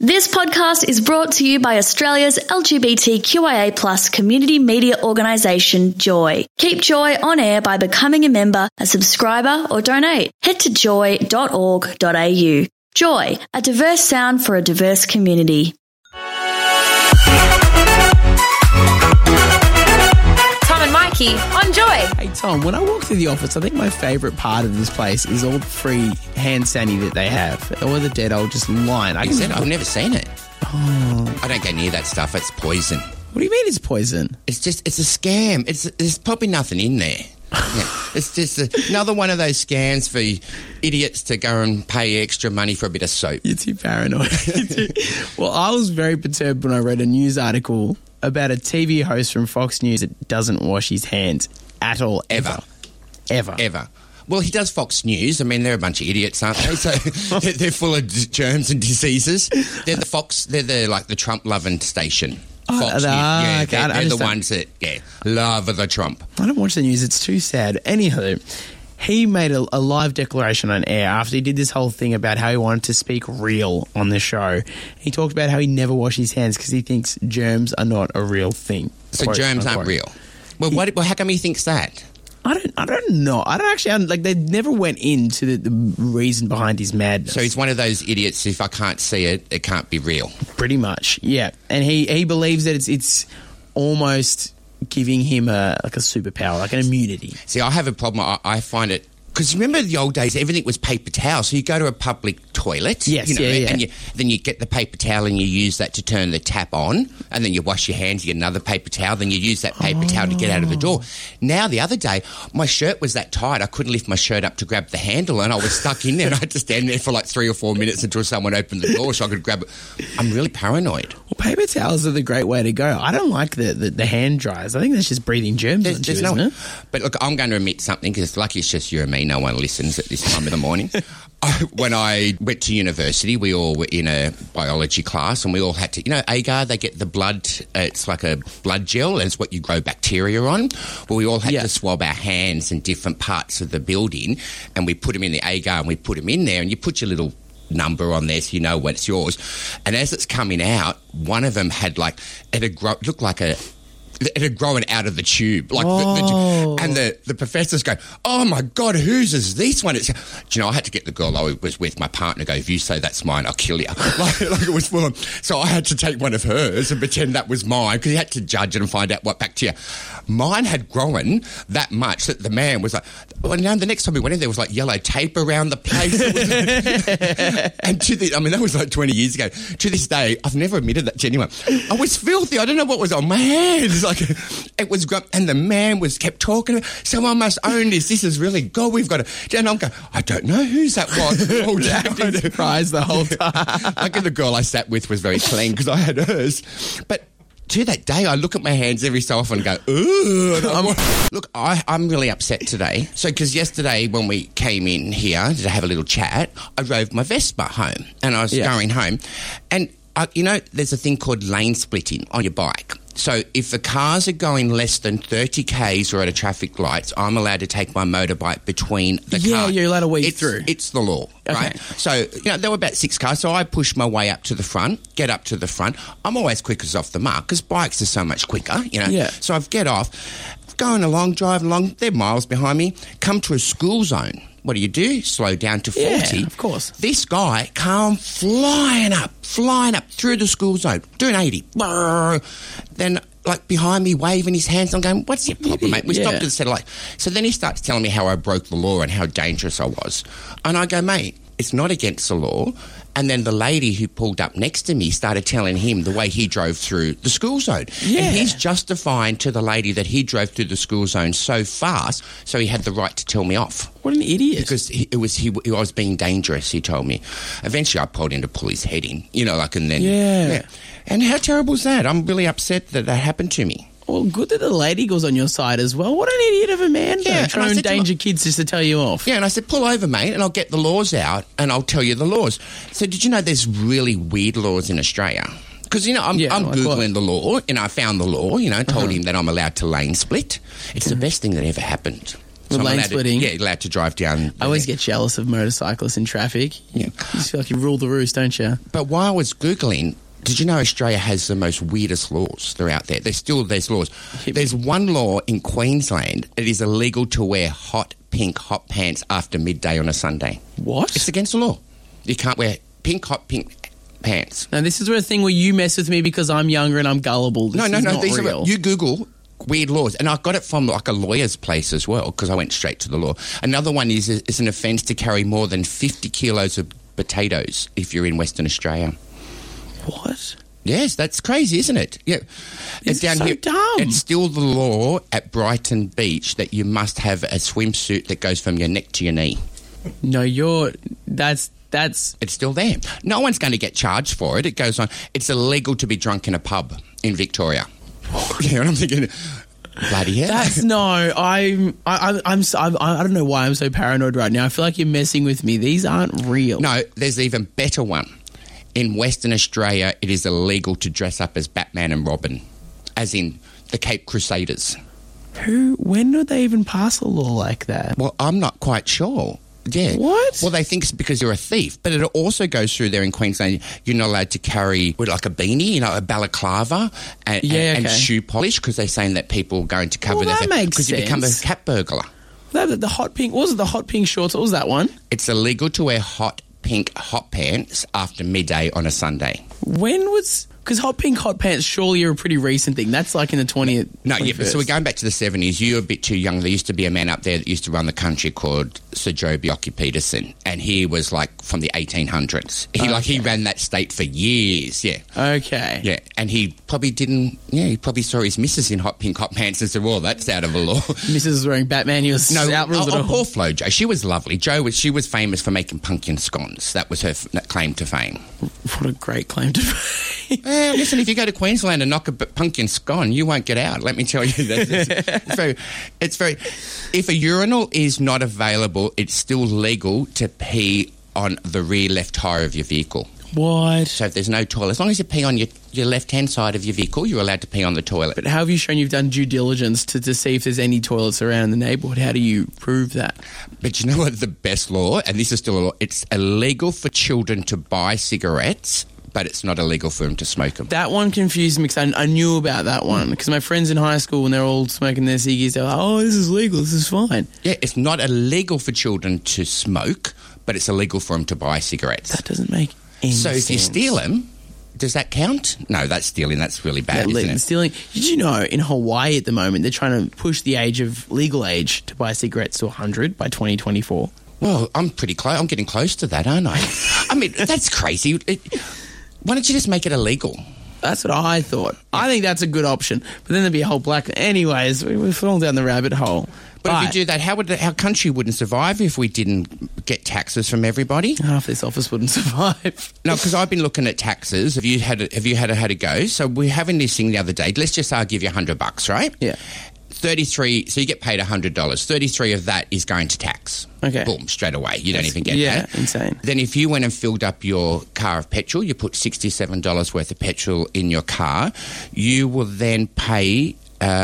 This podcast is brought to you by Australia's LGBTQIA+ community media organisation, Joy. Keep Joy on air by becoming a member, a subscriber or donate. Head to joy.org.au. Joy, a diverse sound for a diverse community. Tom and Mikey on Joy. Hey Tom, when I walk through the office, I think my favourite part of this place is all the free hand sanitizer that they have. Or the dead old just line. I've never seen it. Oh. I don't go near that stuff. It's poison. What do you mean it's poison? It's a scam. There's probably nothing in there. Yeah. It's just another one of those scams for idiots to go and pay extra money for a bit of soap. You're too paranoid. Well, I was very perturbed when I read a news article about a TV host from Fox News that doesn't wash his hands at all, ever. Well, he does Fox News. I mean, they're a bunch of idiots, aren't they? So they're full of germs and diseases. They're the Trump-loving station. Fox News. Yeah, they're the ones that love the Trump. I don't watch the news. It's too sad. Anywho, he made a live declaration on air after he did this whole thing about how he wanted to speak real on the show. He talked about how he never washed his hands because he thinks germs are not a real thing. So germs aren't real? Well, how come he thinks that? I don't know. I don't actually they never went into the reason behind his madness. So he's one of those idiots. If I can't see it, it can't be real. Pretty much, yeah. And he believes that it's almost giving him a superpower, like an immunity. See, I have a problem. I find it. Because remember the old days, everything was paper towel. So you go to a public toilet, yes, and then you get the paper towel and you use that to turn the tap on, and then you wash your hands, you get another paper towel, then you use that paper towel to get out of the door. Now, the other day, my shirt was that tight, I couldn't lift my shirt up to grab the handle, and I was stuck in there, and I had to stand there for like 3 or 4 minutes until someone opened the door so I could grab it. I'm really paranoid. Well, paper towels are the great way to go. I don't like the hand dryers. I think that's just breathing germs into it, isn't it? But look, I'm going to admit something, because lucky it's just you and me, no one listens at this time of the morning. When I went to university, we all were in a biology class, and we all had to, agar, they get the blood, it's like a blood gel, and it's what you grow bacteria on. Well, we all had to swab our hands in different parts of the building, and we put them in the agar, and we put them in there, and you put your little number on there so you know what's yours. And as it's coming out, one of them had looked like it had grown out of the tube. And the professors go, oh, my God, whose is this one? I had to get the girl I was with, my partner, go, if you say that's mine, I'll kill you. like it was full of... So I had to take one of hers and pretend that was mine, because he had to judge it and find out what bacteria. Mine had grown that much that the man was like... Well, the next time we went in, there was like yellow tape around the place. And that was like 20 years ago. To this day, I've never admitted that to anyone. I was filthy. I don't know what was on my hands. It was great, and the man kept talking. Someone must own this. This is really good. We've got to. And I'm going, I don't know whose that was. Acting surprised the whole time. Like the girl I sat with was very clean because I had hers. But to that day, I look at my hands every so often and go, ooh. Look, I'm really upset today. So, because yesterday when we came in here to have a little chat, I drove my Vespa home, and I was going home, and there's a thing called lane splitting on your bike. So if the cars are going less than 30 k's or at a traffic lights, I'm allowed to take my motorbike between the cars. Yeah, you're allowed to weave through. It's the law, right? So, there were about 6 cars, so I pushed my way up to the front, get up to the front. I'm always quickest off the mark because bikes are so much quicker, Yeah. So I get off, going along, driving along, they're miles behind me, come to a school zone. What do? Slow down to 40. Yeah, of course. This guy come flying up through the school zone, doing 80. Then, behind me, waving his hands. I'm going, what's your problem, mate? We stopped at the satellite. So then he starts telling me how I broke the law and how dangerous I was. And I go, mate, it's not against the law. And then the lady who pulled up next to me started telling him the way he drove through the school zone. Yeah. And he's justifying to the lady that he drove through the school zone so fast, so he had the right to tell me off. What an idiot. Because I was being dangerous, he told me. Eventually I pulled in to pull his head in, and then... Yeah. And how terrible is that? I'm really upset that happened to me. Well, good that the lady goes on your side as well. What an idiot of a man. Yeah, trying to endanger kids just to tell you off. Yeah, and I said, pull over, mate, and I'll get the laws out and I'll tell you the laws. So did you know there's really weird laws in Australia? Because, I'm Googling the law, and I found the law, told him that I'm allowed to lane split. It's the best thing that ever happened. With I'm lane allowed splitting? allowed to drive down. I always get jealous of motorcyclists in traffic. Yeah. You just feel like you rule the roost, don't you? But while I was Googling, did you know Australia has the most weirdest laws? They're out there. There's laws. There's one law in Queensland. It is illegal to wear hot pink hot pants after midday on a Sunday. What? It's against the law. You can't wear hot pink pants. Now, this is where a thing where you mess with me because I'm younger and I'm gullible. This is not These real. are you Google weird laws, and I got it from like a lawyer's place as well because I went straight to the law. Another one is an offence to carry more than 50 kilos of potatoes if you're in Western Australia. What? Yes, that's crazy, isn't it? Yeah. It's so dumb. It's still the law at Brighton Beach that you must have a swimsuit that goes from your neck to your knee. No, that's... It's still there. No one's going to get charged for it. It goes on. It's illegal to be drunk in a pub in Victoria. Yeah, and I'm thinking, bloody hell. That's no. I don't know why I'm so paranoid right now. I feel like you're messing with me. These aren't real. No, there's an even better one. In Western Australia, it is illegal to dress up as Batman and Robin, as in the Cape Crusaders. When did they even pass a law like that? Well, I'm not quite sure. Yeah. What? Well, they think it's because you're a thief, but it also goes through there in Queensland. You're not allowed to carry like a beanie, a balaclava, and shoe polish because they're saying that people are going to cover that makes because you become a cat burglar. The hot pink, what was it? The hot pink shorts? What was that one? It's illegal to wear hot pink hot pants after midday on a Sunday. When was... Because hot pink hot pants surely are a pretty recent thing. That's like in the 20th... No, 21st. yeah, so we're going back to the 70s. You're a bit too young. There used to be a man up there that used to run the country called Sir Joe Bjelke-Petersen, and he was like from the 1800s. He ran that state for years, yeah. Okay. Yeah, and he probably didn't... Yeah, he probably saw his missus in hot pink hot pants and said, well, that's out of the law. Mrs. was wearing Batman. He was outruled it all. Poor Flo Jo. She was lovely. She was famous for making pumpkin scones. That was her claim to fame. What a great claim to fame. Listen, if you go to Queensland and knock a pumpkin scone, you won't get out. Let me tell you that. It's very. If a urinal is not available, it's still legal to pee on the rear left tyre of your vehicle. What? So if there's no toilet, as long as you pee on your left-hand side of your vehicle, you're allowed to pee on the toilet. But how have you shown you've done due diligence to see if there's any toilets around in the neighbourhood? How do you prove that? But you know what the best law, and this is still a law, it's illegal for children to buy cigarettes, but it's not illegal for them to smoke them. That one confused me because I knew about that one because my friends in high school, when they're all smoking their ciggies, they're like, oh, this is legal, this is fine. Yeah, it's not illegal for children to smoke, but it's illegal for them to buy cigarettes. That doesn't make any sense. So if you steal them, does that count? No, that's stealing. That's really bad, isn't it? Stealing. Did you know in Hawaii at the moment they're trying to push the legal age to buy cigarettes to 100 by 2024? Well, I'm pretty close. I'm getting close to that, aren't I? I mean, that's crazy. Why don't you just make it illegal? That's what I thought. I think that's a good option. But then there'd be a whole Anyways, we're falling down the rabbit hole. But if you do that, our country wouldn't survive if we didn't get taxes from everybody. Half this office wouldn't survive. No, because I've been looking at taxes. Have you had a go? So we're having this thing the other day. Let's just say I'll give you $100, right? Yeah. 33, so you get paid $100. 33 of that is going to tax. Okay. Boom, straight away. You don't even get that. Yeah, insane. Then if you went and filled up your car of petrol, you put $67 worth of petrol in your car, you will then pay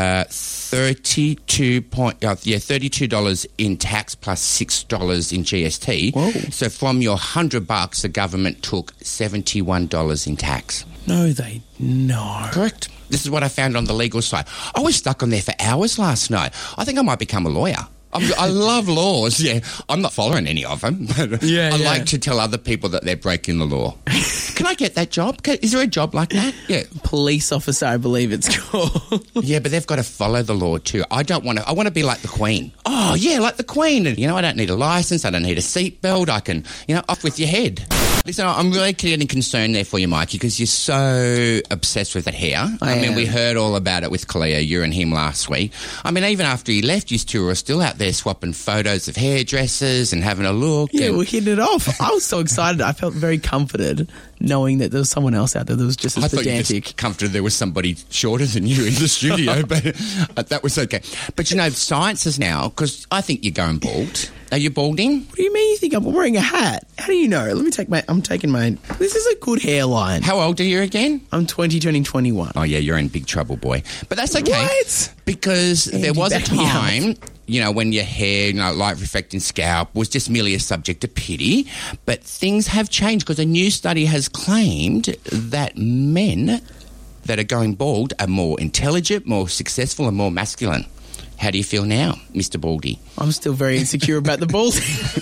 $32 in tax plus $6 in GST. Whoa. So from your $100, the government took $71 in tax. No. Correct. This is what I found on the legal side. I was stuck on there for hours last night. I think I might become a lawyer. I love laws. Yeah, I'm not following any of them. But I like to tell other people that they're breaking the law. Can I get that job? Is there a job like that? Yeah, police officer, I believe it's called. Yeah, but they've got to follow the law too. I want to be like the Queen. Oh yeah, like the Queen. And I don't need a license. I don't need a seatbelt. I can, off with your head. Listen, I'm really getting concerned there for you, Mikey, because you're so obsessed with that hair. I mean, we heard all about it with Kalia, you and him last week. I mean, even after he left, you two were still out there swapping photos of hairdressers and having a look. Yeah, we're hitting it off. I was so excited. I felt very comforted knowing that there was someone else out there that was just as pedantic. I thought you just comforted there was somebody shorter than you in the studio, but that was okay. But science is now, because I think you're going bald. Are you balding? What do you mean you think I'm wearing a hat? How do you know? I'm taking my... This is a good hairline. How old are you again? I'm 20, turning 21. Oh, yeah, you're in big trouble, boy. But that's okay. What? Because there was a back me up. time, when your hair, light reflecting scalp was just merely a subject of pity. But things have changed because a new study has claimed that men that are going bald are more intelligent, more successful and more masculine. How do you feel now, Mr. Baldy? I'm still very insecure about the balls.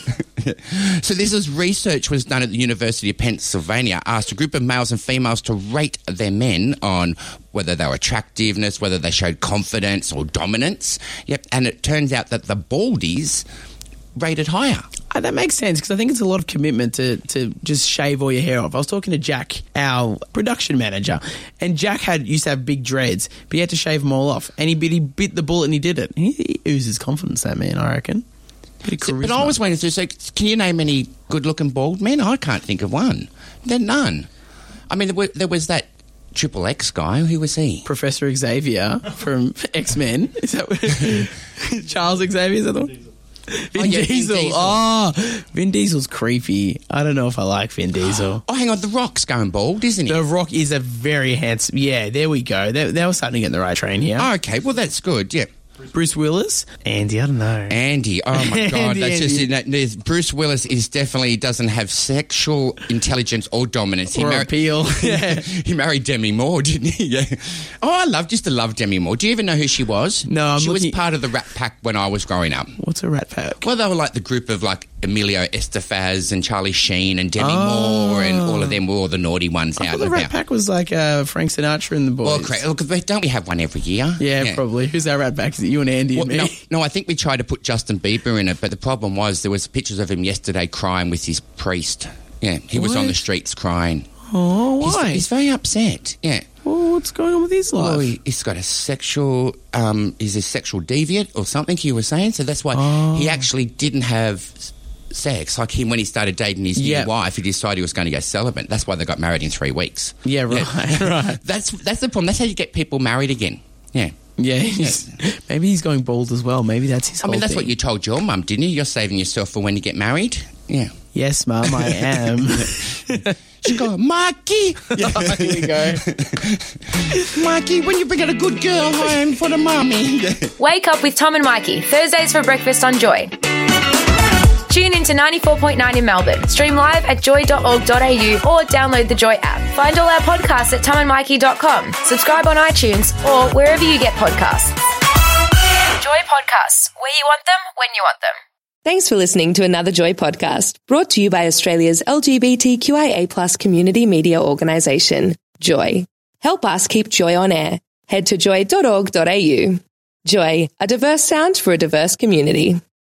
So research was done at the University of Pennsylvania, asked a group of males and females to rate their men on whether they were attractiveness, whether they showed confidence or dominance. Yep, and it turns out that the baldies rated higher. That makes sense because I think it's a lot of commitment to just shave all your hair off. I was talking to Jack, our production manager, and Jack used to have big dreads, but he had to shave them all off. And he bit the bullet and he did it. And he oozes confidence, that man, I reckon. But I was waiting to say, can you name any good-looking bald men? I can't think of one. There are none. I mean, there was that Triple X guy. Who was he? Professor Xavier from X-Men. Is that what Charles Xavier? Is that the one? Vin Diesel. Oh, Vin Diesel's creepy. I don't know if I like Vin Diesel. Oh, hang on. The Rock's going bald, isn't he? The Rock is a very handsome... Yeah, there we go. They were starting to get in the right train here. Oh, okay. Well, that's good. Yeah. Bruce Willis? Andy, I don't know. Andy. Oh, my God. Andy. Bruce Willis doesn't have sexual intelligence or dominance. Or appeal. Yeah. He married Demi Moore, didn't he? Yeah. Oh, I used to love Demi Moore. Do you even know who she was? No, She was part of the Rat Pack when I was growing up. What's a Rat Pack? Well, they were like the group of Emilio Estevez and Charlie Sheen and Demi Moore, and all of them were all the naughty ones out and the about. Rat Pack was like Frank Sinatra and the boys. Well, look, don't we have one every year? Yeah, probably. Who's our Rat Pack? Is it you and Andy and me? No, I think we tried to put Justin Bieber in it, but the problem was there was pictures of him yesterday crying with his priest. Yeah, he was on the streets crying. Oh, why? He's very upset. Yeah. Well, what's going on with his life? Well, he's got a sexual... he's a sexual deviant or something, he was saying, so that's why he actually didn't have sex. Like when he started dating his new wife, he decided he was going to go celibate. That's why they got married in 3 weeks. Yeah, right. Right. That's the problem. That's how you get people married again. Yeah. Yeah, maybe he's going bald as well. Maybe that's his whole that's thing. what you told your mum, didn't you? You're saving yourself for when you get married. Yeah. Yes, Mum, I am. She go, Mikey. Here we go. Mikey, when you bring out a good girl home for the mummy. Wake up with Tom and Mikey, Thursdays for breakfast on Joy. Tune in to 94.9 in Melbourne. Stream live at joy.org.au or download the Joy app. Find all our podcasts at tomandmikey.com. Subscribe on iTunes or wherever you get podcasts. Joy Podcasts, where you want them, when you want them. Thanks for listening to another Joy podcast brought to you by Australia's LGBTQIA+ community media organisation, Joy. Help us keep Joy on air. Head to joy.org.au. Joy, a diverse sound for a diverse community.